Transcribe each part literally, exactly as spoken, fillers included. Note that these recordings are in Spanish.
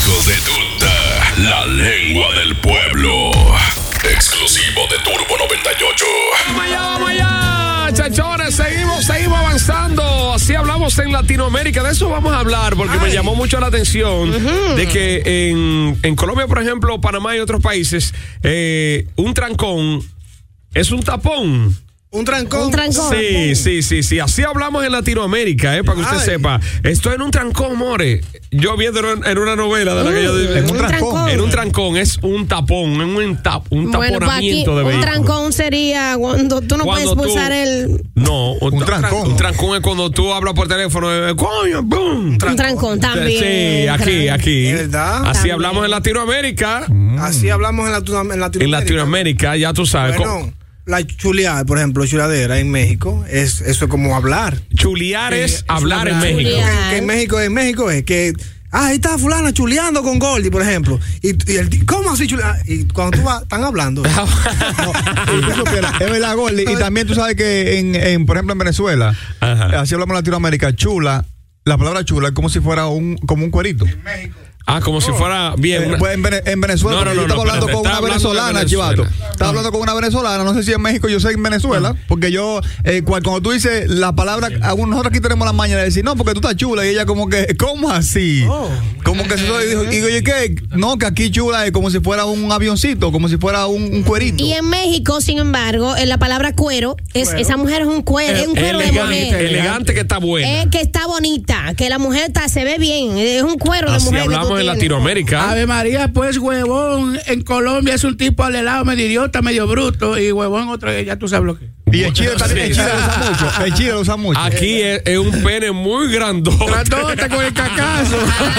Hijos de tuta, la lengua del pueblo. Exclusivo de Turbo noventa y ocho. ¡Vamos allá, vamos allá! Chachones, seguimos, seguimos avanzando. Así hablamos en Latinoamérica. De eso vamos a hablar porque Ay. me llamó mucho la atención uh-huh. de que en, en Colombia, por ejemplo, Panamá y otros países, eh, un trancón es un tapón. Un trancón. Un trancón. Sí, sí, sí, sí. Así hablamos en Latinoamérica, eh, para que usted Ay. sepa. Estoy en un trancón, more. Yo viendo en una novela de la que yo digo. En un trancón. En un trancón es un tapón, en un, tap, un bueno, taponamiento aquí, de vehículo. Un trancón sería cuando tú no Cuando puedes pulsar tú, el. No, un, un trancón. Un trancón es cuando tú hablas por teléfono. Eh, coño, boom. Un trancón también. Sí, aquí, aquí. ¿Es verdad? Así También. hablamos en Latinoamérica. Mm. Así hablamos en, Latino, en Latinoamérica. En Latinoamérica, ya tú sabes. Bueno, la chuleada, por ejemplo, chuladera en México, es eso es como hablar. Chulear es es hablar en hablar. México. Que, que en México, en México es que ah, ahí está fulana chuleando con Goldie, por ejemplo. Y, y el ¿cómo así chuleando? Y cuando tú vas, están hablando. No, y eso, pero, es verdad, Goldie. Y también tú sabes que, en, en por ejemplo, en Venezuela, Ajá. así hablamos en Latinoamérica, chula, la palabra chula es como si fuera un, como un cuerito. En México. Ah, como si fuera bien. Eh, Una... pues en, Vene- en Venezuela, No, no, no, yo estaba no, hablando espérate, con una está hablando venezolana, de Venezuela. chivato. Estaba hablando con una venezolana, no sé si en México, yo sé en Venezuela, porque yo, eh, cual- cuando tú dices la palabra, algunos- nosotros aquí tenemos la maña de decir, no, porque tú estás chula, y ella como que, ¿cómo así? Oh. Como que se y dijo, y digo, ¿y qué? No, que aquí chula es como si fuera un avioncito, como si fuera un, un cuerito. Y en México, sin embargo, en la palabra cuero, es, Cuero. esa mujer es un cuero, es un cuero de elegante, mujer. elegante que está buena. Es que está bonita, que la mujer está, se ve bien, es un cuero de Así mujer. que tú hablamos en tienes. Latinoamérica. Ave María, pues huevón en Colombia es un tipo alelado, medio idiota, medio bruto, y huevón otro, ya tú sabes lo que. Y en Chile, también, en Chile lo usa mucho. En Chile lo usa mucho. Aquí es, es un pene muy grandote. Grandote con el cacazo.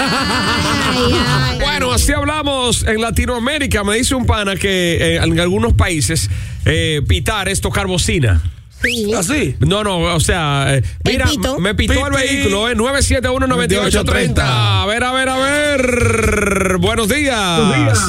Ay, ay. Bueno, así hablamos en Latinoamérica. Me dice un pana que eh, en algunos países eh, pitar es tocar bocina. Sí. Así. No, no, o sea, eh, El mira, pito. me pitó el Piti. vehículo, eh, nueve siete uno, nueve ocho tres cero. A ver, a ver, a ver. Buenos días.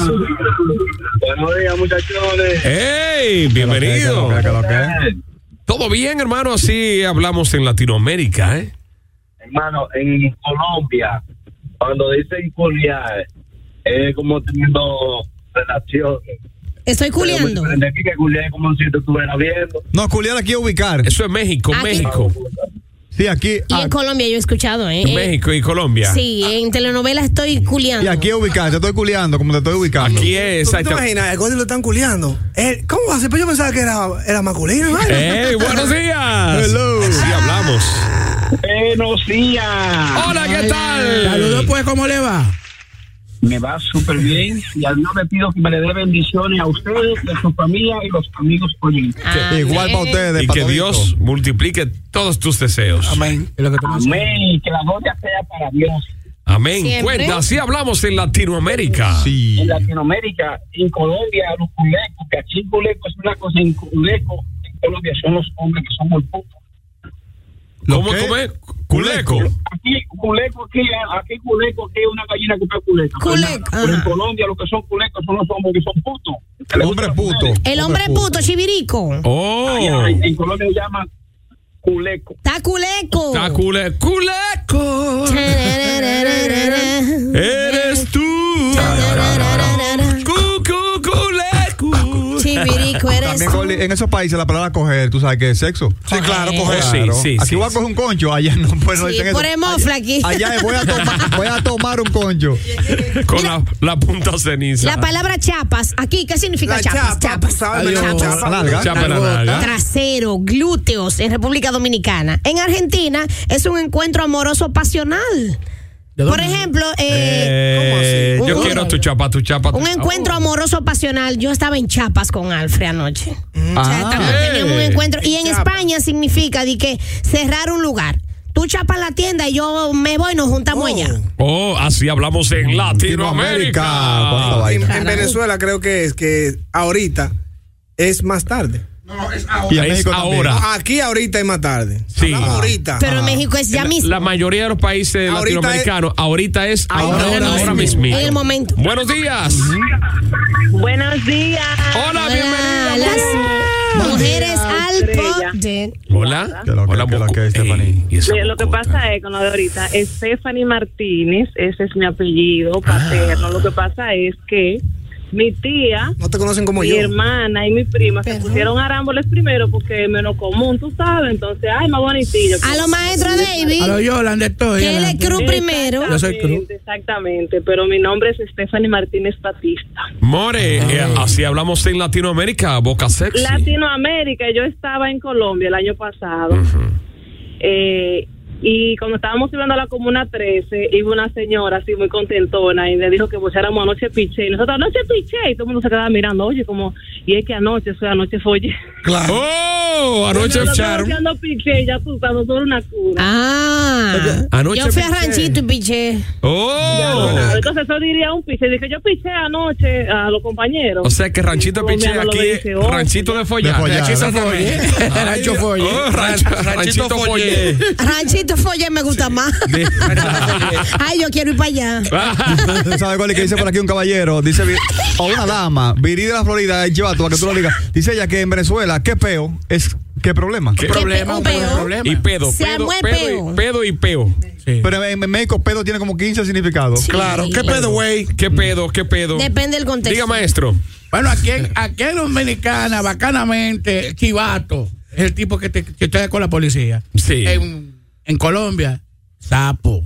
Buenos días, muchachones. Hey, bienvenido. ¿Qué lo que, qué lo que? Todo bien, hermano, así hablamos en Latinoamérica, ¿eh? Hermano, en Colombia, cuando dicen culiar, es como teniendo relaciones. Estoy culeando. De aquí que culiar es como si te estuviera viendo. No, culiar aquí es ubicar. Eso es México, Aquí. México. Sí, aquí. Y ah, en Colombia yo he escuchado, ¿eh? Eh, México y Colombia. Sí, en telenovelas estoy culeando. y aquí es ubicar. Te estoy culiando como te estoy ubicando. Aquí es. ¿Tú te imaginas? El Goldie lo están culeando. Eh, ¿Cómo va a ser? Pues yo pensaba que era, era masculino, ¿no? ¡Hey, buenos días! Hello. Sí, hablamos. Buenos días. Hola, ¿qué tal? Saludos, pues, ¿cómo le va? Me va súper bien y al Dios le pido que me le dé bendiciones a ustedes, a su familia y los amigos oyentes. Ah, Igual para ustedes. Y para que todito. Dios multiplique todos tus deseos. Amén. Es lo que te pasa. Amén. Que la gloria sea para Dios. Amén. Siempre. Cuenta, así hablamos en Latinoamérica. Sí. En Latinoamérica, en Colombia, los culecos, que aquí culeco es una cosa, en culeco, en Colombia son los hombres que son muy putos. ¿Cómo, ¿Lo qué? cómo es? Culeco. Aquí, culeco, aquí, aquí culeco, aquí es una gallina que está culeco. Culeco, Pero en ajá. Colombia lo que son culecos son los hombres que son putos. Que les Hombre gustan las puto. mujeres. El hombre puto, chivirico. Oh. Allá en, en Colombia se llama culeco. Está culeco. Está cule- culeco. Eres tú. Cu, cu, culeco. Chivirico, eres También tú. Goldie, en esos países la palabra coger, tú sabes que es sexo. Sí, claro, Oh, coger. sí, Claro. sí, Aquí sí, voy a sí. coger un concho, allá no, pues no Sí, dicen eso. ponemos aquí. Allá es, voy a tomar, voy a tomar un concho. Con la, la punta ceniza. La palabra chapas, aquí, ¿qué significa La chapas? chapa, Chapas. ¿sabes? Adiós. La chapa. Nalga. Chapa en la nalga. Trasero, glúteos en República Dominicana. En Argentina es un encuentro amoroso pasional. ¿De Por dónde? ejemplo, eh, Eh, ¿cómo así? yo Un- quiero tu chapa, tu chapa. tu un chapa. encuentro amoroso pasional. Yo estaba en Chiapas con Alfred anoche. O sea, estamos- Ah. teníamos un Eh. encuentro. Y en Chiapas. España significa de que cerrar un lugar. Tú chapas la tienda y yo me voy y nos juntamos Oh. allá. Oh, así hablamos en Latinoamérica. Cuánta En, vaina. en Venezuela creo que es que ahorita es más tarde. Y en Es México también. ahora. Aquí ahorita es más tarde. Sí. Hablamos ahorita. Pero en México es ya La- mismo. La mayoría de los países Ahorita latinoamericanos, ahorita es ahora, Ahora ahora, mismo. mismo. En el momento. Buenos días. Buenos días. Hola, Hola, bienvenida. las mujeres Alpote. Hola. ¿Qué lo que- Hola, qué lo Boco. que es, Stephanie? Ey, y esa Mira, lo que bocota. pasa es con lo de ahorita, Stephanie Martínez, ese es mi apellido paterno. Lo que pasa es que mi tía, No te conocen como mi yo. hermana y mi prima se Perdón. pusieron arámboles primero porque es menos común, tú sabes. Entonces, ay, más bonitillo. A lo maestro A lo David, Yolanda estoy. que él es adelante. cruz primero. Yo soy cruz. Exactamente, exactamente, pero mi nombre es Stephanie Martínez Batista. More, eh, así hablamos en Latinoamérica, Boca Sexy. Latinoamérica, yo estaba en Colombia el año pasado. eh, y cuando estábamos subiendo a la Comuna trece, iba una señora así muy contentona y le dijo que pusiéramos anoche piché. Y nosotros, anoche piché. Y todo el mundo se quedaba mirando, oye, como, y es que anoche, eso es anoche follé. Claro. Oh, anoche Nosotros echaron. haciendo piché, ya tú sabes, sobre una cuna. Ah, Anoche yo fui a piché. Ranchito y piché. Oh. Bueno, entonces eso diría un piché. Dije, yo piché anoche a los compañeros. O sea que Ranchito Piché Colombiano lo aquí, dice, oh, Ranchito de follar. De follar. Ranchito Folle. Ay, Rancho Folle. oh, rancho- Ranchito Ranchito Folle. Folle. Ranchito Folle me gusta más. De- Ay, yo quiero ir para allá. ¿Sabes cuál es que dice por aquí un caballero? Dice, vi- o una dama, Viri de la Florida, el chivato, para que tú lo digas. Dice ella que en Venezuela, ¿qué peo es qué problema? ¿Qué Problema, un un peo. problema. Y pedo, Se pedo, armó el pedo, peo. y, pedo y peo. Sí. Pero en, en México, pedo tiene como quince significados. Claro. ¿Qué pedo, güey? ¿Qué pedo, qué pedo? Depende del contexto. Diga, maestro. Bueno, aquí en, aquí en Dominicana, bacanamente, chivato es el tipo que, te, que está con la policía. Sí. En, en Colombia, sapo.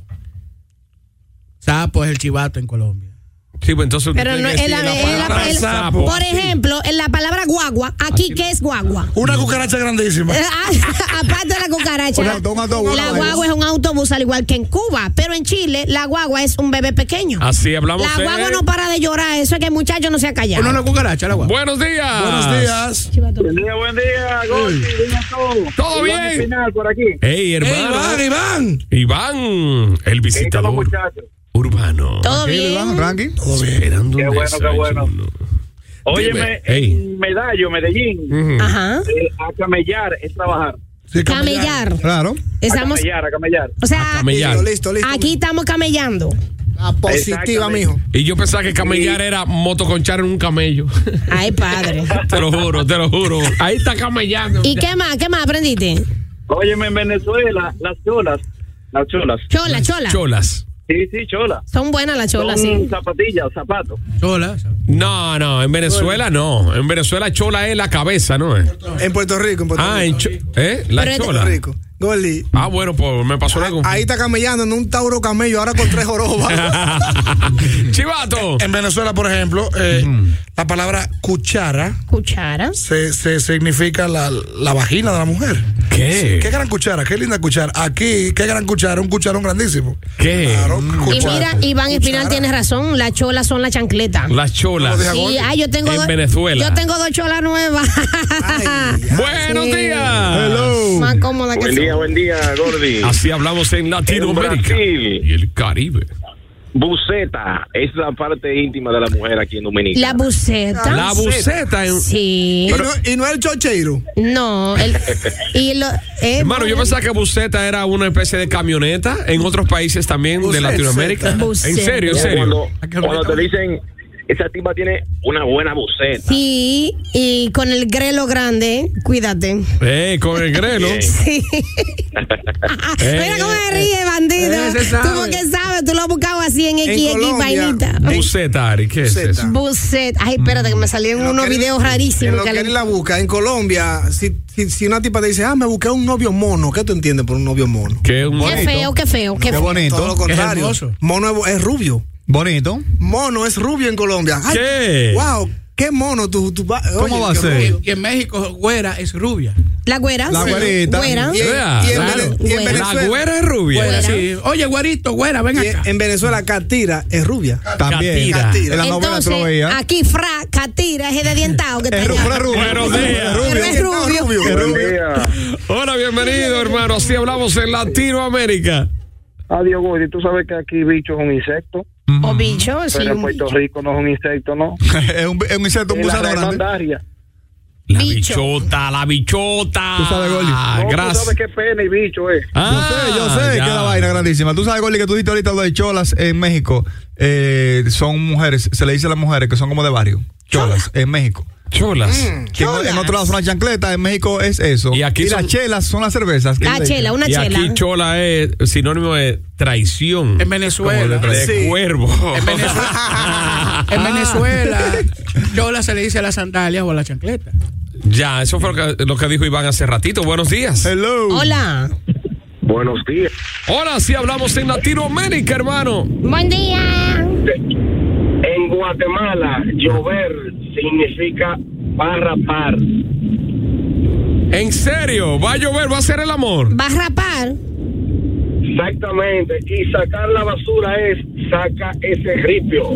Sapo es el chivato en Colombia. Sí, pues entonces usted Pero no, tiene que en la- decir en la- palabra en- sapo. por ejemplo, en la palabra guagua, aquí, ¿qué es guagua? Una cucaracha grandísima. Eh, ah, Aparte de la cucaracha, Un auto- un autobús. la guagua es un autobús al igual que en Cuba, pero en Chile la guagua es un bebé pequeño. Así hablamos. La en- guagua no para de llorar, eso es que el muchacho no se ha callado. ¿O no la cucaracha, la guagua? Buenos días. Buenos días. Buen día, buen día, Gordy, dime todo. ¿Todo Iván bien? Espinal por aquí. Hey, hermano. Iván, Iván. Iván, el ¿Qué tal los visitador muchachos? urbano. Todo ¿Qué, bien. Iván, Ranky? Todo bien. Esperando Qué un bueno, qué bueno. desayuno. Óyeme, Ey. en Medallo, Medellín, Ujú. Ajá. eh, a camellar es trabajar. Sí, Camellar. Claro. Estamos, A camellar, a camellar. o sea, A camellar. Listo, listo, listo. aquí estamos camellando. La positiva, Exactamente. mijo. Y yo pensaba que camellar era motoconchar en un camello. Ay, padre. Te lo juro, te lo juro. Ahí está camellando. ¿Y qué más? ¿Qué más aprendiste? Óyeme, en Venezuela, las cholas, las cholas. Chola, chola. Cholas. Sí, sí, cholas. Son buenas las cholas, Son sí. zapatillas, zapatos. Sola. No, no, en Venezuela no. En Venezuela chola es la cabeza, ¿no es? En Puerto Rico, en Puerto Ah, Rico. en cho- ¿eh? La Pero es- chola. Puerto Rico. Gordy. Ah, bueno, pues me pasó la Ahí está camellando en un Tauro camello, ahora con tres jorobas. Chivato. En Venezuela, por ejemplo, eh, la palabra cuchara Cuchara. se, se significa la, la vagina de la mujer. ¿Qué? Qué gran cuchara, qué linda cuchara. Aquí, qué gran cuchara, un cucharón grandísimo. ¿Qué? Claro, Y cuchara. mira, Iván Espinal Cuchara. tiene razón, las cholas son la chancleta. Las cholas. Lo deja- Sí, ay, yo tengo En dos, Venezuela. Yo tengo dos cholas nuevas. Buenos Sí. días. Hello. Más cómoda que Buen son. día, buen día, Gordy. Así hablamos en Latinoamérica En Brasil. y el Caribe. Buceta es la parte íntima de la mujer aquí en Dominicana. La buceta. La buceta. En... Sí. y, no, y no el chocheiro. No, el, y lo, eh, Hermano, yo pensaba que buceta era una especie de camioneta en otros países también de Buceta. Latinoamérica. Buceta. En serio, en Como serio. Cuando, cuando te dicen, esa tipa tiene una buena buceta. Sí, y con el grelo grande, cuídate. Eh, con el grelo. Sí. Eh, Mira cómo se ríe, bandido. Ese sabe. Tú porque sabes, tú lo has buscado así en X X Colombia, vainita. Buceta, Ari, ¿qué es Buceta. eso? Bucet. Ay, espérate, que me salieron En lo unos que él- videos En rarísimos. lo que que le- él la busca, en Colombia, si, si, si una tipa te dice, ah, me busqué un novio mono, ¿qué tú entiendes por un novio mono? Que es un Qué feo, qué feo, qué Qué feo. bonito. Todo lo contrario. hermoso. Mono es, es rubio. Bonito. Mono es rubio en Colombia. Ay, ¿Qué? Wow, qué mono tú. tú va- ¿Cómo oye, va a qué ser? rubio. Y en México, güera es rubia. La güera. La sí. güerita. Güera. Y en, Vea, y en claro. Vene- y en Güera. La Venezuela, güera es rubia. Güera, Güera. sí. Oye, güerito, güera, ven y acá. en Venezuela, Catira es rubia. También. Catira. En la novela tú lo Entonces, veías. aquí Fra, Catira, es de dientado que está Es ru- allá. fue rubio. Buenos días. Pero es rubio. Es Buen rubio. día. Hola, bienvenido, hermano. Así hablamos en Latinoamérica. Adiós, Gordy. Tú sabes que aquí bicho es un insecto, O bicho, sí. pero en un Puerto bicho. Rico no es un insecto, ¿no? Es un, es un insecto, un Es la gusano grande. remandaria. La Bicho. bichota, la bichota. Tú sabes, Gordy. Ah, No, tú gracias. sabes qué pena y bicho es. Yo sé, yo sé ya. que es la vaina grandísima. Tú sabes, Gordy, que tú dijiste ahorita lo de cholas en México. Eh, son mujeres, se le dice a las mujeres que son como de barrio. Cholas, en México. Cholas. Mm, que en, en otro lado son las chancletas, en México es eso. Y aquí y son, las chelas son las cervezas. La chela, una y chela. aquí chola es sinónimo de traición. En Venezuela. De, de Sí. cuervo. En Venezuela, en Venezuela chola se le dice a las sandalias o a la chancleta. Ya, eso fue lo que, lo que dijo Iván hace ratito. Buenos días. Hello. Hola. Buenos días. Hola, sí hablamos en Latinoamérica, hermano. Buen día. En Guatemala, llover significa parrapar. ¿En serio? ¿Va a llover? ¿Va a ser el amor? ¿Va a rapar? Exactamente. Y sacar la basura es saca ese ripio.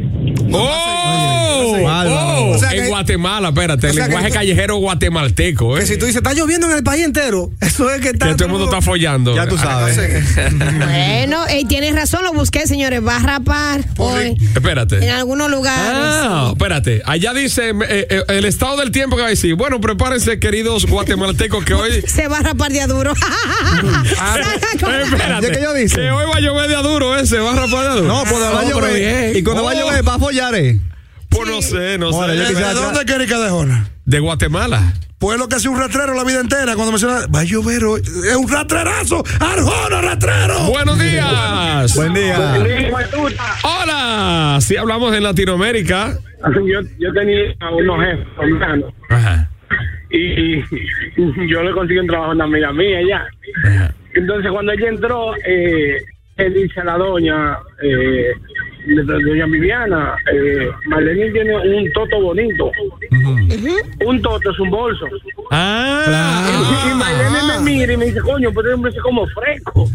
¡Oh! Bárbaro. oh O sea en que- Guatemala, espérate, o el sea que lenguaje tú- callejero guatemalteco, ¿eh? Que si tú dices, está lloviendo en el país entero, eso es que está. Que todo el mundo está follando. Ya tú Ah, sabes. Bueno, eh, tienes razón, lo busqué, señores. Va a rapar hoy Espérate. en algunos lugares. Ah, espérate. Allá dice eh, eh, el estado del tiempo que va a decir. Bueno, prepárense, queridos guatemaltecos, que hoy. Se va a rapar de a duro. Ah, eh, espérate. ¿Qué que yo dice? Que hoy va a llover de a duro ese, va a rapar de a duro. No, pues va a No, pero llover. bien. Y cuando va a Oh. llover, va a follar, eh. Pues no sé, no Bueno, sé. yo ¿De quisiera- dónde es Erika de Jona? De Guatemala. Pueblo que hace un rastrero la vida entera. Cuando menciona, va a llover hoy. Es un rastrerazo. Arjona, rastrero. Buenos días. Buen día. Hola. Sí hablamos en Latinoamérica. Yo, yo tenía unos jefes colombianos Ajá. y, y yo le conseguí un trabajo a una amiga mía ya. Ajá. Entonces cuando ella entró, eh, él dice a la doña, eh, de- de- doña Viviana, eh, Marlene tiene un toto bonito. Un toto es un bolso. Ah. Y Marlene me mira y me dice, coño, pues hombre es como fresco.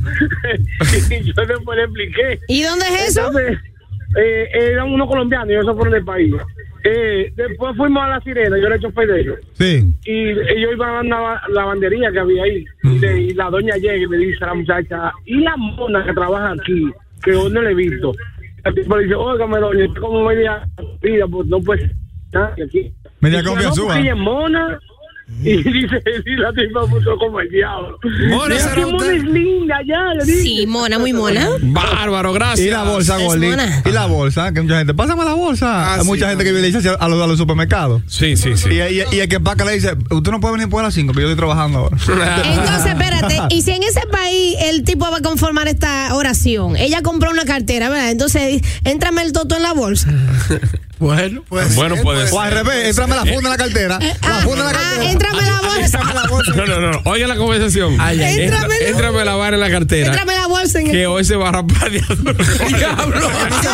Y yo después le expliqué. ¿Y dónde es eso? Entonces, eh, eran unos colombianos y ellos fueron del país. Eh, después fuimos a La Sirena, yo era el chofer de ellos. Sí. Y ellos iban a la lavandería que había ahí. Y, le- y la doña llega y le dice a la muchacha, ¿y la mona que trabaja aquí? Que hoy no le he visto. El tipo le dice, óigame, doña, usted como media vida, pues no puede ser nadie aquí. Media Dice, confianzúa. no, porque ella es mona. Y dice, sí, la tipa puso como el diablo. Mona, Mira será que mona usted. es linda ya, le dice. Sí, mona, muy mona. Bárbaro, gracias. Y la bolsa, Es Gordy. mona. Y la bolsa, que mucha gente, pásame la bolsa. Ah, Hay sí, mucha gente que también. le dice a los, a los supermercados. Sí, sí, sí. Y, y, y el que empaca le dice, usted no puede venir por las cinco, que yo estoy trabajando ahora. Entonces, espérate, y si en ese país el tipo va a conformar esta oración, ella compró una cartera, ¿verdad? Entonces, éntrame el toto en la bolsa. Bueno, Pues, Bueno, eh, puede pues, ser. O al revés, éntrame la funda en la cartera. La funda en la Ah, cartera. éntrame la bolsa. No, no, no. Oiga la conversación. Ay, ay, Entra- Éntramelo. Éntrame la vara en la cartera. Éntrame la bolsa en Que el... hoy se va a rapar de adoro. Diablo.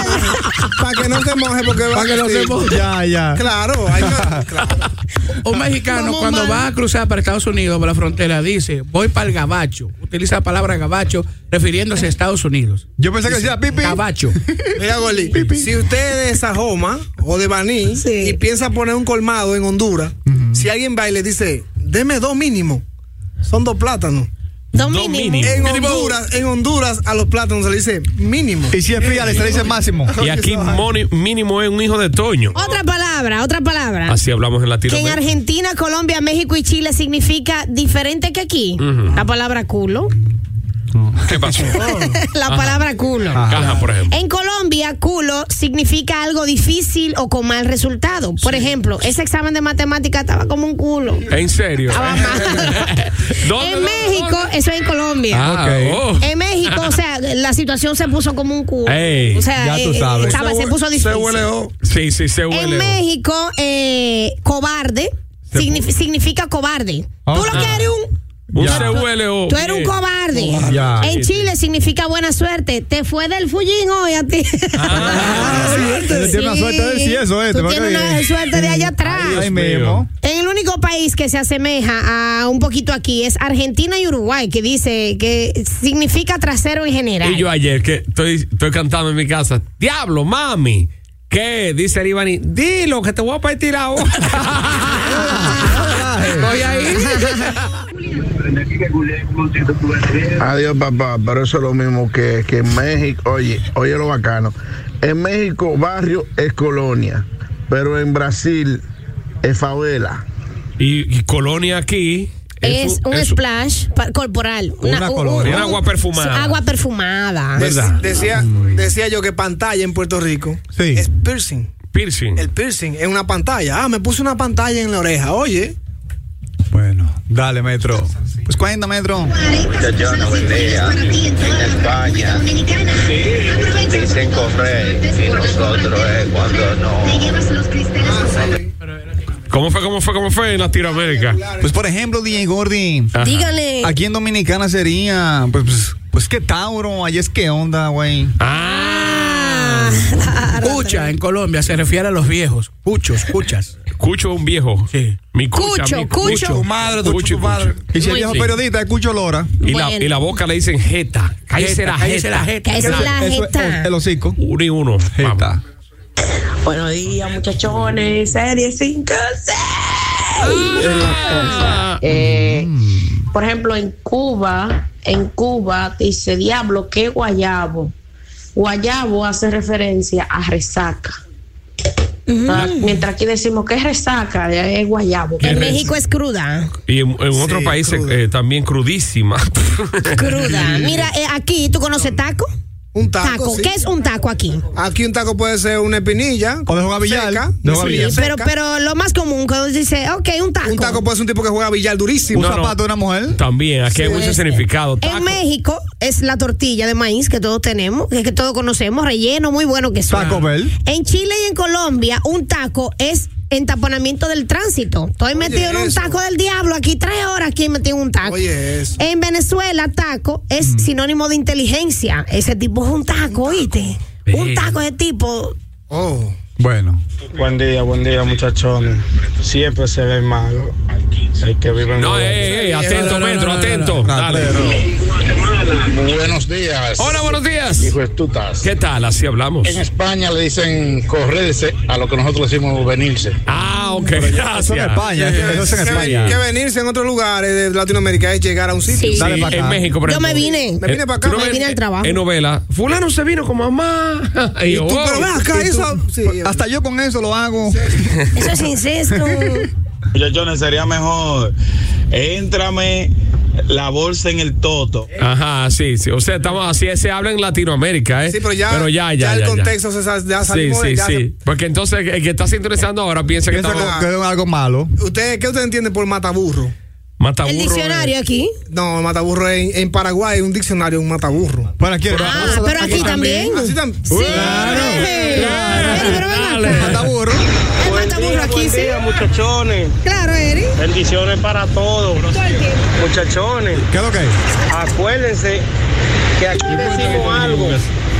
para que no se moje, porque va Para que no sí. se moje. Ya, ya. Claro, hay que- claro. un mexicano Vamos cuando mal. va a cruzar para Estados Unidos, por la frontera, dice, voy para el gabacho. Utiliza la palabra gabacho refiriéndose a Estados Unidos. Yo pensé que decía pipi. Gabacho. Mira, Goli, si usted es de Sajoma o de Baní Sí. y piensa poner un colmado en Honduras, si alguien va y le dice, deme dos mínimo, son dos plátanos. Dos Dos mínimos. mínimos. En Mínimo. Honduras, en Honduras a los plátanos se le dice mínimo. Y si es fría, le se le dice máximo. Y aquí moni- mínimo es un hijo de Toño. Otra palabra, otra palabra. Así hablamos en Que en Latinoamérica. Argentina, Colombia, México y Chile significa diferente que aquí. La palabra culo. ¿Qué pasó? La palabra culo. Caja, por ejemplo. En Colombia, culo significa algo difícil o con mal resultado. Por ejemplo, ese examen de matemática estaba como un culo. ¿En serio? Estaba mal. ¿Dónde, En dónde, México, dónde? eso es en Colombia. Ah, Ok. oh. En México, o sea, la situación se puso como un culo. Ey, o sea, ya tú eh, sabes. estaba- se, puso difícil. Se huele o. Sí, sí, se huele. En México, eh, cobarde Se signif- significa cobarde. Tú lo Ah. que eres un... Un Ya. C U L O. Tú eres un cobarde. Ya. En Chile significa buena suerte. Te fue del fullín hoy a ti. Ah, Él tiene una suerte de decir eso, eh. Tú te va a tienes caer. una suerte de allá atrás. Ahí Dios mismo. En el único país que se asemeja a un poquito aquí es Argentina y Uruguay, que dice que significa trasero en general. Y yo ayer que estoy, estoy cantando en mi casa. Diablo, mami. ¿Qué? Dice Aribani. Dilo, que te voy a partir la hoja. Estoy ahí. Adiós, papá, pero eso es lo mismo que, que en México. Oye, oye lo bacano. En México, barrio es colonia, pero en Brasil es favela. Y, y colonia aquí. Es un es- splash pa- corporal. Una colonia. Un agua perfumada. Agua perfumada. ¿Verdad? Decía, decía yo que pantalla en Puerto Rico Sí. es piercing. piercing. El piercing es una pantalla. Ah, me puse una pantalla en la oreja. Oye. Bueno, dale, Metro. Pues cuenta, Metro. Muchachones, buen día. En España dicen correr y nosotros es cuando no. ¿Cómo fue, cómo fue, cómo fue en Latinoamérica? Pues, por ejemplo, D J Gordy. Ajá. Dígale. Aquí en Dominicana sería, pues, pues, pues qué Tauro, allá es qué onda, güey. Ah. Cucha en Colombia se refiere a los viejos. Cuchos, cuchas. Cucho un viejo. Sí. Mi cucha, Cucho, mi cucho. Tu madre, tu, Cucho, tu padre. Y si el Muy viejo bien. periodista es Cucho Lora. Y la, Bueno. y la boca le dicen jeta. Cállese la cállese la jeta. jeta. Que es la Eso jeta. es el hocico. Uno y uno. Vamos. Jeta. Buenos días, muchachones. Serie cinco Ah. Eh, por ejemplo, en Cuba, en Cuba dice diablo, ¿qué guayabo? Guayabo hace referencia a resaca. Ah, mientras aquí decimos que es resaca, es guayabo. En México es cruda. Y en, en otros Sí, países cruda. eh, también crudísima. Cruda. Mira, eh, aquí, ¿tú conoces taco? Un taco. Taco. sí. ¿Qué es un taco aquí? Aquí un taco puede ser una espinilla. O de jugar billar. seca, De una jugar espinilla billar. Pero, seca. pero lo más común cuando dice, ok, un taco. Un taco puede ser un tipo que juega billar durísimo. Un No, no. zapato de una mujer. También, aquí hay Sí. mucho significado. Taco. En México es la tortilla de maíz que todos tenemos, que, que todos conocemos, relleno muy bueno que suena. Taco Bell. En Chile y en Colombia, un taco es entaponamiento del tránsito. Estoy metido en un eso. taco del diablo, aquí tres horas aquí metido en un taco. Oye, eso. En Venezuela, taco es sinónimo de inteligencia. Ese tipo es un taco, ¿oíste? Un taco de tipo. Oh. Bueno. Buen día, buen día, muchachones. Siempre se ve malo. El que vive en No, eh, eh, atento, no, no, Metro, no, no, atento. no. Dale. Buenos días. Hola, buenos días. Hijo de tutas. ¿Qué tal? Así hablamos. En España le dicen correrse a lo que nosotros decimos venirse. Ah, ok, Eso en gracias. España. Eso es en Que, España. que venirse en otros lugares de Latinoamérica es llegar a un sitio. Sí. Dale Sí, pa' acá. en México, por Yo ejemplo. me vine. Me vine para acá. Tú no Me ves vine al en- trabajo. En novela, fulano se vino con mamá. Y Y yo, tú, oh. pero ven acá, eso. Sí. Hasta yo con eso lo hago. Eso es incesto. Muchachones, sería mejor. Éntrame la bolsa en el toto. Ajá, sí, sí. O sea, estamos así, se habla en Latinoamérica, ¿eh? Sí, pero ya, ya, ya, ya el ya. contexto se sa- ya Sí, salimos de sí, ya sí. se- Porque entonces el que está sintonizando ahora piensa que Piensa estamos. que, que es algo malo. ¿Usted, ¿Qué usted entiende por mataburro? Mataburro. El diccionario aquí. No, mataburro en, en Paraguay, un diccionario, un mataburro. Bueno, aquí Ah, pero aquí también. Así tam- Sí. Claro, Eri, claro. pero ven Dale. acá. Mata burro. El mataburro aquí, sí. muchachones. Claro, Eri. Bendiciones para todos. Muchachones, ¿Qué es lo que es? acuérdense que aquí decimos algo.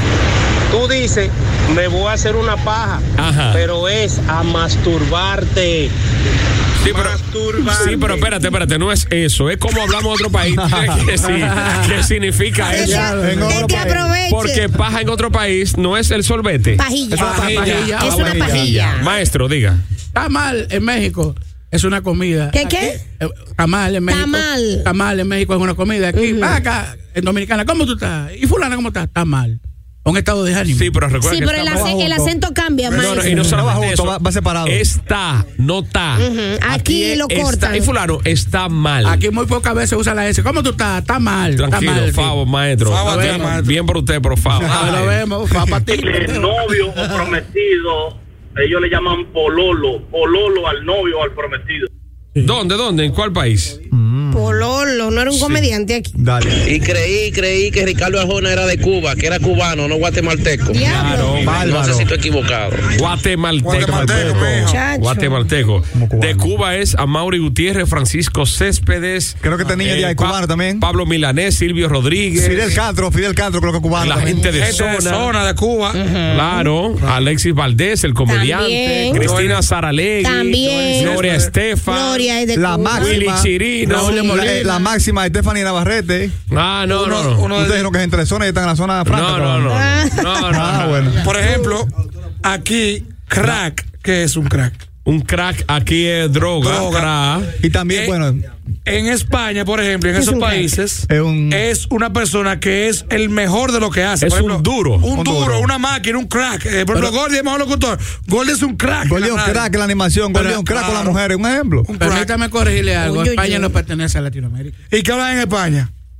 Tú dices, me voy a hacer una paja, Ajá. pero es a masturbarte. Sí, pero, Masturbarte. sí, pero espérate, espérate, no es eso. Es como hablamos en otro país. que, sí, ¿Qué significa Que eso? te- en otro que te país. aproveche. Porque paja en otro país no es el sorbete. Pajilla. Es una pajilla. Es una pajilla. Maestro, diga. Tamal en México es una comida. ¿Qué, qué? Aquí, eh, Tamal en México. Tamal. Tamal en México es una comida. Aquí, Ujú. ven acá, en Dominicana, ¿cómo tú estás? ¿Y fulana cómo estás? Tamal. Un estado de ánimo. Sí, pero recuerda Sí, que pero el, estamos- ace- el acento cambia, No, no, maestro. y no va solamente junto, eso. va- va separado. Está, no está. Ujú, aquí lo está- cortan. Y fulano está mal. Aquí muy pocas veces usa la S. ¿Cómo tú estás? Está mal. Está Tranquilo, mal. favor, maestro. Favor, bien, maestro. bien por usted, por favor. Ah, lo vemos. Va para ti. El novio o prometido, ellos le llaman pololo, pololo al novio o al prometido. ¿Dónde, dónde? ¿En cuál país? Pololo, no era un comediante aquí. Dale. Y creí, creí que Ricardo Arjona era de Cuba, que era cubano, no guatemalteco. Diablo. Claro, No sé si estoy equivocado. Guatemalteco. Guatemalteco, mijo. Muchacho. Guatemalteco. Como cubano. De Cuba es Amaury Gutiérrez, Francisco Céspedes. Creo que este niño ya es Pa- cubano también. Pablo Milanés, Silvio Rodríguez. Fidel Castro, Fidel Castro creo que es cubano. La también. gente de Gente de zona. zona de Cuba. Claro. Alexis Valdés, el comediante. También. Cristina Saralegui. También. Gloria Estefan. Gloria es de La Cuba. máxima. Willy Chirino. La, la, eh, la máxima de Stephanie Navarrete. Ah, no, Uno- no, no. uno Ustedes de- dijeron que es entre zona y están en la zona franca. No, no, no. Ah. No, no, Ah, no. bueno. Por ejemplo, aquí, crack, ¿qué es un crack? Un crack aquí es droga. Droga. Crack. Y también, Eh, bueno, En España, por ejemplo, en ¿Qué es esos un crack? países, es un. es una persona que es el mejor de lo que hace. Es Por un ejemplo, duro. Un, Un duro, duro. una máquina, un crack. Eh, por ejemplo, Gordy es mejor locutor. Gordy es un crack. Gordy es en un la radio. crack en la animación. Gordy es un crack con las mujeres. Un ejemplo. Un crack. Permítame corregirle algo. Uy, uy, España uy. no pertenece a Latinoamérica. ¿Y qué hablan en España?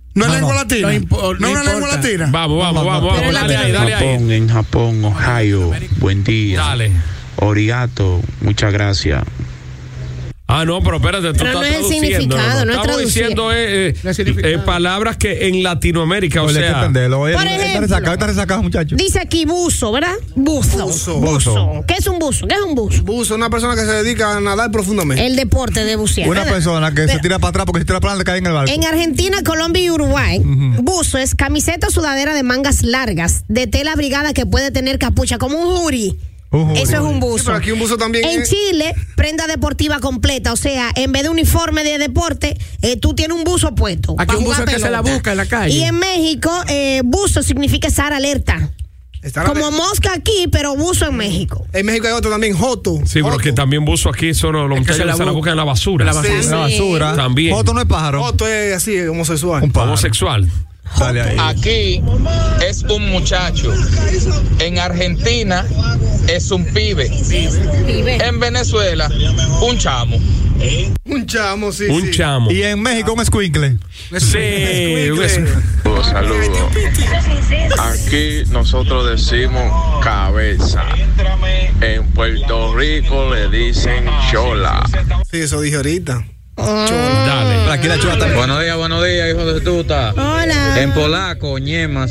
No es No, lengua no. latina. No impo- No no es una lengua importa. latina. Vamos, vamos, vamos, Pero vamos. la- Dale ahí, dale ahí. Japón, en Japón, Ohio. Buen día. Dale. Origato, muchas gracias. Ah, no, pero espérate, tú Pero estás no es el traduciendo. significado, no es Estamos traducir. diciendo eh, eh, No es significado. eh, palabras que en Latinoamérica, o Oye, hay que sea, entenderlo. Oye, Por está ejemplo. resacado, está resacado, muchacho. Dice aquí buzo, ¿verdad? Buzo. Buzo. Buzo. ¿Qué es un buzo? ¿Qué es un buzo? Buzo, una persona que se dedica a nadar profundamente. El deporte de bucear. Una ¿verdad? persona que se Pero- tira para atrás porque si tira para adelante cae en el barco. En Argentina, Colombia y Uruguay, buzo es camiseta o sudadera de mangas largas, de tela abrigada que puede tener capucha, como un jury. Un jury. Eso es un Sí, buzo. pero aquí un buzo también En es- Chile, prenda deportiva completa, o sea, en vez de uniforme de deporte, eh, tú tienes un buzo puesto. Aquí pa' un buzo jugar es que se la pelota. busca en la calle. Y en México, eh, buzo significa estar alerta. Estar Como alerta. mosca aquí, pero buzo en México. En México hay otro también, Joto. sí, pero Joto. que también buzo aquí, son los que muchachos se la se la bu- buscan en la basura. la basura. En la basura. También. Otro no es pájaro. Joto es así, homosexual. Un pájaro. Homosexual. Dale ahí. Aquí es un muchacho. En Argentina es un pibe. En Venezuela, un chamo. Un chamo, sí, Un sí. chamo. Y en México un escuincle. Sí, un es- Saludos. Aquí nosotros decimos cabeza. En Puerto Rico le dicen chola. Sí, eso dije ahorita. Dale. Pero aquí la chula está. Buenos días, buenos días, hijo de tuta. Hola. En polaco, ñema.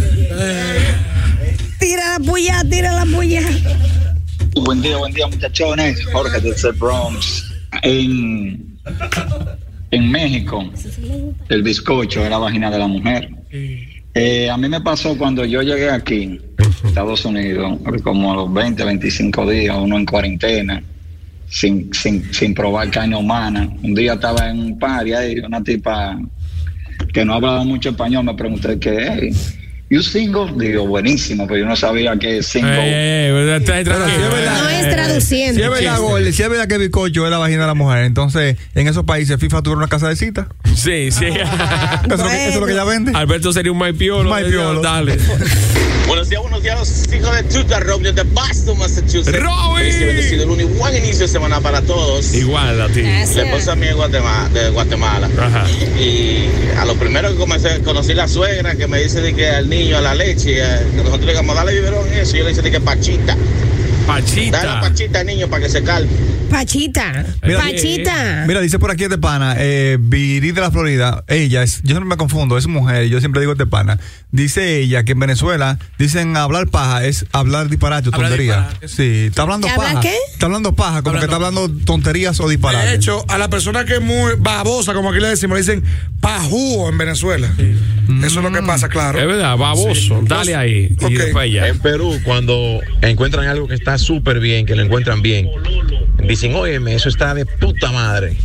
Tira la puya, tira la puya. Buen día, buen día, muchachones. Jorge desde el Bronx. En, en México, el bizcocho es la vagina de la mujer. Eh, a mí me pasó cuando yo llegué aquí, Estados Unidos, como a los veinte, veinticinco días, uno en cuarentena, sin, sin, sin probar carne humana. Un día estaba en un party ahí, una tipa que no hablaba mucho español, me pregunté qué es. ¿You single? Digo, buenísimo, pero yo no sabía que es single. Eh, eh, está ahí tranquilo. sí es verdad. No es traduciendo. Si es verdad, Gordy, si es verdad que bizcocho es la vagina de la mujer, entonces en esos países FIFA tuvo una casa de cita. Sí, sí. Eso, es lo que, eso es lo que ella vende. Alberto sería un maipiolo. Maipiolo. Dale. Buenos días, buenos días, hijos de tuta, Rob, desde Boston, Massachusetts. Robin. Feliz y bendecido el lunes, buen inicio de semana para todos. Igual a ti. La esposa mía es Guatemala, de Guatemala. Ajá. Y a lo primero que comencé, conocí la suegra que me dice de que al niño, a la leche, eh, que nosotros le digamos, dale biberón y eso. Yo le dice de que pachita. Pachita. Dale la pachita al niño para que se calme. Pachita. Mira, Pachita. Mira, dice por aquí este pana, eh, Viri de la Florida, ella es, yo no me confundo, es mujer, yo siempre digo este pana. Dice ella que en Venezuela dicen hablar paja es hablar disparate o Hablar tontería. disparate. Sí, está hablando ¿Que habla paja. qué? Está hablando paja, como Hablando- que está hablando tonterías o disparates. De hecho, a la persona que es muy babosa, como aquí le decimos, le dicen pajúo en Venezuela. Eso es lo que pasa, claro. Es verdad, baboso. Dale ahí. Ok. Y después ya. En Perú, cuando encuentran algo que está súper bien, que lo encuentran bien, dicen, óyeme, eso está de puta madre.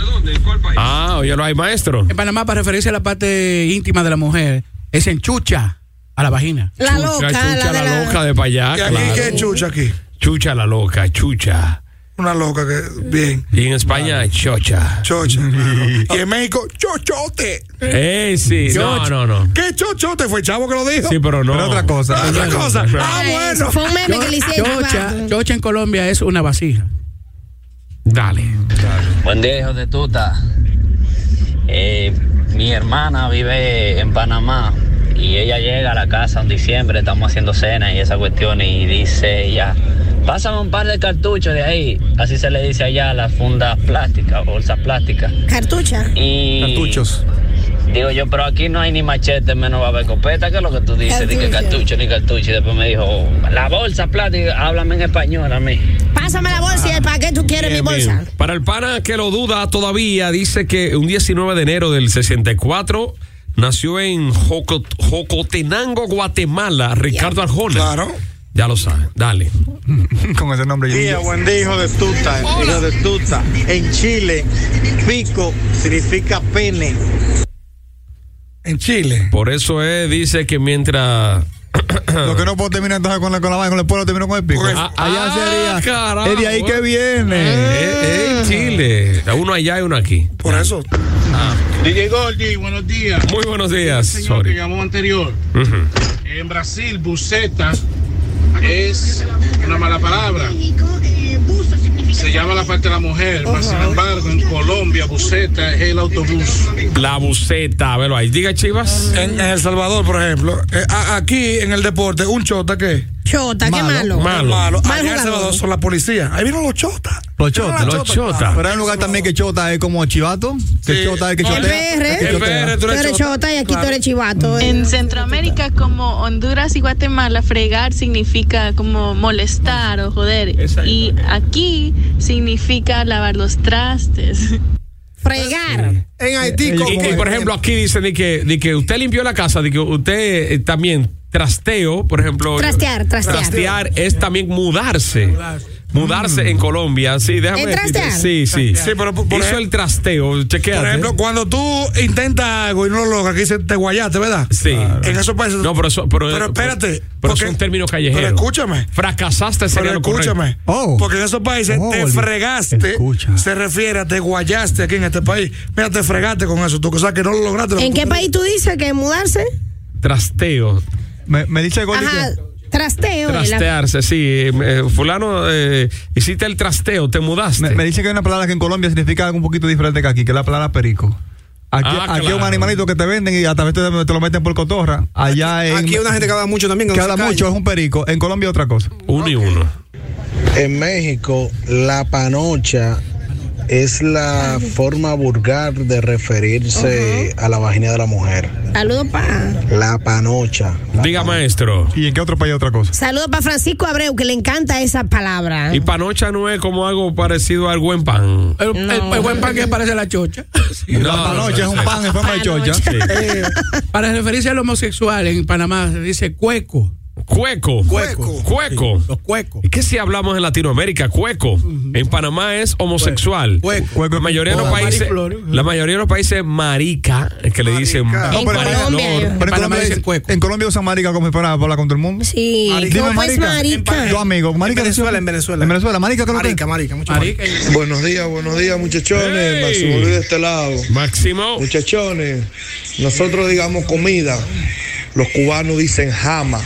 Ah, oye, no hay maestro. En Panamá, para referirse a la parte íntima de la mujer, es enchucha a la vagina. La Chucha, loca, chucha, la de la la... loca de para allá. ¿Y aquí claro. qué es chucha aquí? Chucha la loca, chucha. Una loca que, bien, Y en España, chocha. chocha. Y en México, chochote. Eh, sí. No, no, no. ¿Qué chochote? Fue Chavo que lo dijo. Sí, pero no. Pero otra cosa. Otra cosa. Ah, Ay, bueno. Fue un meme que le hicieron. Chocha, chocha en Colombia es una vasija. Dale. Buen día, hijos de tuta. Eh, mi hermana vive en Panamá y ella llega a la casa en diciembre, estamos haciendo cena y esa cuestión, y dice ella, pásame un par de cartuchos de ahí, así se le dice allá a las fundas plásticas, bolsas plásticas. Cartucha. Y Cartuchos. digo yo, pero aquí no hay ni machete, menos va a haber escopeta, que es lo que tú dices, ni que cartucho, ni cartucho. Y después me dijo, la bolsa plástica, háblame en español a mí. Pásame la bolsa y para qué tú quieres Bien, mi bolsa. bien. Para el pana que lo duda todavía, dice que un diecinueve de enero del sesenta y cuatro nació en Joco- Jocotenango, Guatemala, Ricardo Arjona. Claro. Ya lo saben, dale. Con ese nombre yo. Día, buen día, hijo de tuta, hijo de tuta. En Chile, pico significa pene. En Chile. Por eso es, dice que mientras... Lo que no puedo terminar entonces con la, con la vaina, con el pueblo, termino con el pico. Ah, Allá ah, sería. carajo. Es de ahí que viene. Eh, eh, en Chile. Uno allá y uno aquí. Por eso. D J Gordy, buenos días. Muy buenos días. Señor Sorry. que llamó anterior. Ujú. En Brasil, buceta es una mala palabra. Se llama la la parte de la mujer. Uh-huh. Sin embargo, en Colombia, buseta es el autobús. La buseta, velo ahí. Diga, Chivas. En, en El Salvador, por ejemplo, eh, a, aquí en el deporte, un chota, ¿qué? Chota, qué malo. Malo. malo. Mal Allá en El Salvador son la policía. Ahí vienen los chotas. Los chotas. Los chotas. Pero hay un lugar también que chota es como chivato. Que Sí. chota es que El chotea. P R. que El P R, chotea. tú Tú eres eres chota. chota y aquí Claro. tú eres chivato. eh. En Centroamérica, como Honduras y Guatemala, fregar significa como molestar o joder. Exacto. Y aquí significa lavar los trastes. Fregar. En Haití, Ellos como Y, y, por ejemplo, aquí dicen de que, de que usted limpió la casa, de que usted eh, también trasteo, por ejemplo. Trastear, trastear. Trastear es también mudarse. Mudarse en Colombia, sí, déjame ¿En decirte. trastear? Sí, sí. Sí, pero por- por Hizo ejemplo- el trasteo, chequéate. Por ejemplo, cuando tú intentas algo y no lo logras, aquí se te guayaste, ¿verdad? Sí. En esos países. No, pero eso, pero, Pero espérate. Pero porque- son términos callejeros. Pero escúchame. Fracasaste sería Pero lo correcto. escúchame. Oh. Porque en esos países Oh, te Oli. fregaste. Escucha. Se refiere a te guayaste aquí en este país. Mira, te fregaste con eso. Tú cosas que no lo lograste. ¿En qué país tú dices que mudarse? Trasteo. Me, me dice Gordy Ajá, que- trasteo. la- Trastearse, sí. Eh, fulano, eh, hiciste el trasteo, te mudaste. Me, me dice que hay una palabra que en Colombia significa algo un poquito diferente que aquí, que es la palabra perico. Aquí, Ah, aquí claro. es un animalito que te venden y a través te, te lo meten por cotorra. Allá en, Aquí hay una gente que habla mucho también. que no habla se calla. mucho, es un perico. En Colombia otra cosa. Uno y uno. En México, la panocha es la forma vulgar de referirse a la vagina de la mujer. Saludos para La panocha. Diga, maestro. ¿Y en qué otro país otra cosa? saludos para Francisco Abreu, que le encanta esa palabra. Y panocha no es como algo parecido al buen pan. El, el- el buen pan que parece la chocha. La panocha es un pan en forma de chocha. Sí. Eh, para referirse al homosexual en Panamá se dice cueco. Cueco. Cueco. Cueco. Los cuecos. ¿Y qué si hablamos en Latinoamérica? Cueco. En Panamá es homosexual. Cueco. La mayoría de los Oh, países, mariflor. la mayoría de los países marica, es que le dicen. Marica. No, En pero- Colombia. Pero en Panamá Colombia, dicen cueco. en Colombia usan marica como si fuera para hablar con todo el mundo. Sí. Dime ¿Cómo es marica? Tu amigo, marica. En Venezuela, en Venezuela. En Venezuela, marica, ¿qué es lo que es? Marica, marica, mucho Marica. Buenos días, buenos días, muchachones. Hey. Máximo Luis de este lado. Máximo. Muchachones, nosotros digamos comida, los cubanos dicen jama.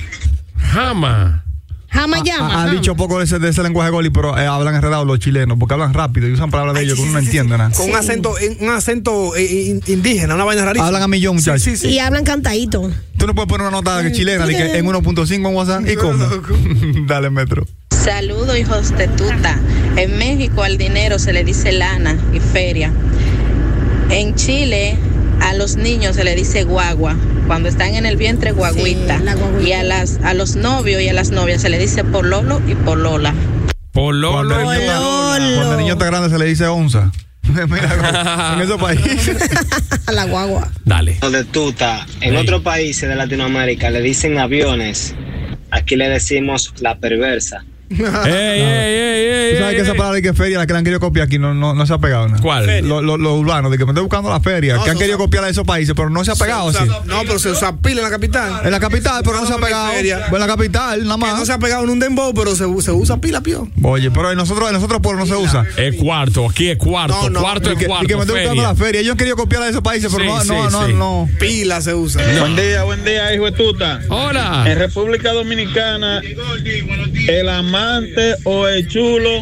Jama. Jama llama. Ha, han jama. dicho poco de ese, de ese lenguaje goli, pero eh, hablan enredado los chilenos, porque hablan rápido y usan palabras de ellos que uno no entiende nada. Con un acento, un acento eh, in- indígena, una vaina rarísima. Hablan a millón, muchachos. Sí, sí, sí. Y hablan cantadito. Tú no puedes poner una nota chilena de que en uno punto cinco en WhatsApp. ¿Y cómo? Dale, metro. Saludos, hijos de tuta. En México al dinero se le dice lana y feria. En Chile a los niños se le dice guagua. Cuando están en el vientre, guaguita. Sí, la guaguita. Y a las a los novios y a las novias se le dice pololo y polola. Pololo. Cuando el niño está- Pololo. cuando el niño está grande se le dice onza. Mira, en esos países. A la guagua. Dale. De tuta. En Ey. otros países de Latinoamérica le dicen aviones. Aquí le decimos la perversa. ey, ey, ey, ey, ¿Tú sabes que ey, esa ey. palabra de que feria, la que le han querido copiar aquí, no, no, no se ha pegado nada? ¿Cuál? Los lo, lo urbanos, de que me estoy buscando la feria, No, que han se querido usa- copiar de esos países, pero no se ha pegado Se así. usa- no, pero se usa pila en la capital. En la capital, pero no, No, se ha no, pegado. feria. En la capital, nada Que más. no se ha pegado en un dembow, pero se, se usa pila, pío. Oye, pero en nosotros, en nosotros pueblos no se usa. Es cuarto, aquí es cuarto, No, no, cuarto Y es que, y cuarto. que me estoy buscando feria. la feria. Ellos han querido copiar de esos países, pero Sí, no, sí, no, no, sí. no. Pila se usa. Buen día, buen día, hijo de tuta. Hola. En República Dominicana, el amante o el chulo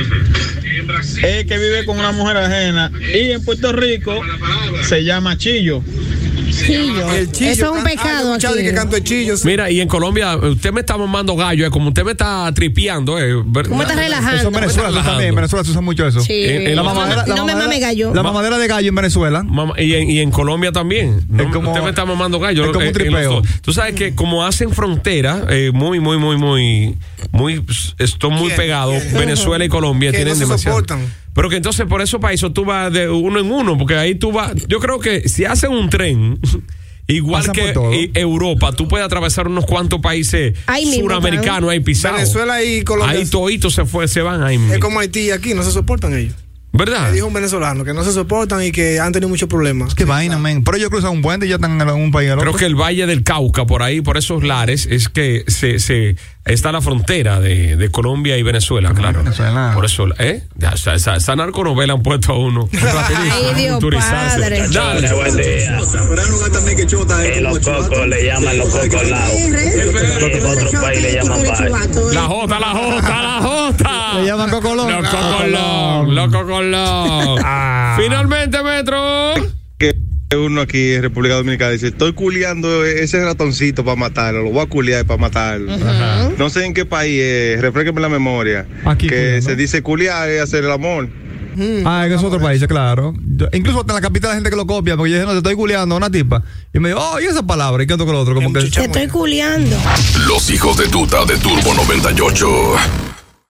es que vive con una mujer ajena. Y en Puerto Rico se llama chillo. Chillo. El chillo. Eso es un Ah, pecado yo escuchaba aquí. de que canto el chillo. Mira, y en Colombia, usted me está mamando gallo, es como usted me está tripeando, eh. ¿Cómo estás relajando? Eso en Venezuela Relajando. también. En Venezuela se usa mucho eso. Sí. En- en La los- mamadera, la No me mamadera- mame gallo. La mamadera de gallo en Venezuela. Mama- y, en, y en Colombia también. No, Es como- usted me está mamando gallo. es como un eh, en los tripeo. dos. Tú sabes que como hacen frontera, eh, muy, muy, muy, muy, muy, están muy ¿Quién? pegados, ¿Quién? Venezuela y Colombia Que tienen no se demasiado. soportan. Pero que entonces por esos países tú vas de uno en uno, porque ahí tú vas. Yo creo que si hacen un tren. Igual Pasan que por todo. eh, Europa, tú puedes atravesar unos cuantos países Ahí mismo, suramericanos ahí pisados. Venezuela y Colombia. Ahí toditos se fue, se van ahí. Es como Haití y aquí, no se soportan ellos. ¿Verdad? Me dijo un venezolano que no se soportan y que han tenido muchos problemas. Qué vaina, men. Pero ellos cruzan un puente y ya están en un país. al otro. Creo que el Valle del Cauca, por ahí, por esos lares, es que se, se está la frontera de, de Colombia y Venezuela, claro. Venezuela. Por eso, ¿eh? Ya, esa, esa, esa narconovela han puesto a uno. Ay, Dios Culturizarse. padre. Dale. Buen día. En los cocos le llaman los cocos lados. En otro país le llaman pay. La Jota, la Jota, la Jota. Le llaman cocolón. Loco colón, loco colón. Ah. Finalmente, Metro. Que uno aquí en República Dominicana dice, estoy culiando ese ratoncito para matarlo, lo voy a culiar para matarlo. Uh-huh. No sé en qué país es, refresquenme la memoria. Aquí, que culiando. Se dice culiar es hacer el amor. Mm. Ah, en esos otros países, claro. Yo, incluso en la capital hay gente que lo copia, porque yo dije, no, te estoy culiando a una tipa. Y me dijo, oh, y esa palabra, y canto con lo otro, como que. Te estoy culiando. Los hijos de tuta de Turbo noventa y ocho.